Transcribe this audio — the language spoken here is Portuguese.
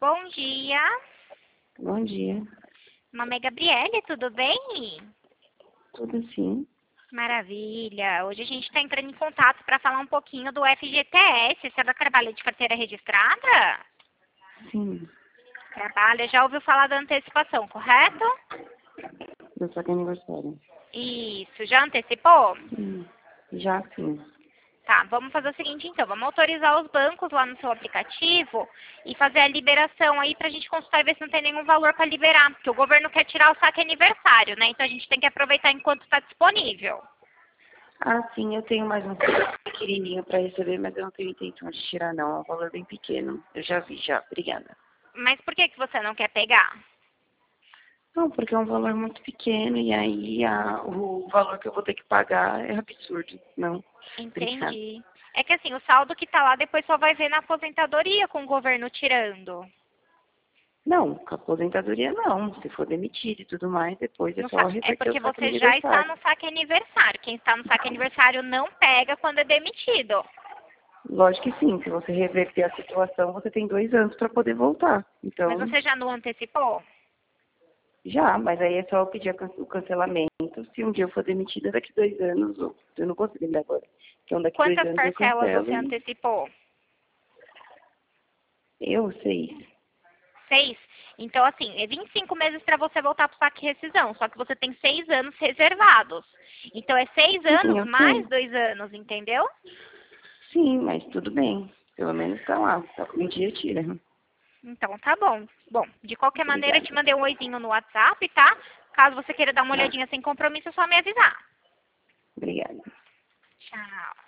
Bom dia. Bom dia. Meu nome é Gabriele, tudo bem? Tudo sim? Maravilha. Hoje a gente está entrando em contato para falar um pouquinho do FGTS. Você trabalha de carteira registrada? Sim. Trabalha. Já ouviu falar da antecipação, correto? Do saque aniversário. Isso. Já antecipou? Já sim. Tá, vamos fazer o seguinte então, vamos autorizar os bancos lá no seu aplicativo e fazer a liberação aí pra gente consultar e ver se não tem nenhum valor para liberar, porque o governo quer tirar o saque aniversário, né? Então a gente tem que aproveitar enquanto está disponível. Ah, sim, eu tenho mais um pequenininho para receber, mas eu não tenho intenção de tirar não, é um valor bem pequeno. Eu já vi, já. Obrigada. Mas por que você não quer pegar? Não, porque é um valor muito pequeno e aí o valor que eu vou ter que pagar é absurdo. Não, obrigada. Entendi. É que assim, o saldo que tá lá depois só vai ver na aposentadoria com o governo tirando. Não, com a aposentadoria não. Se for demitido e tudo mais, depois é só É reverter porque o saque você já está aniversário. no saque aniversário. Quem está no saque aniversário não pega quando é demitido. Lógico que sim, se você reverter a situação, você tem 2 anos para poder voltar. Mas Então, você já não antecipou? já, mas aí é só eu pedir o cancelamento. Se um dia eu for demitida daqui 2 anos, eu não consigo ainda agora. Então daqui dois Quantas anos eu parcelas cancelo você e antecipou? eu sei. 6? Então, assim, é 25 meses para você voltar para o saque rescisão, só que você tem 6 anos reservados. Então, é 6 Sim, anos eu mais sei. 2 anos, entendeu? Sim, mas tudo bem. Pelo menos tá lá. Um dia tira. Então, tá bom. Bom, de qualquer maneira, eu te Obrigada. mandei um oizinho no WhatsApp, tá? Caso você queira dar uma Tá. olhadinha sem compromisso, é só me avisar. Obrigada. Tchau.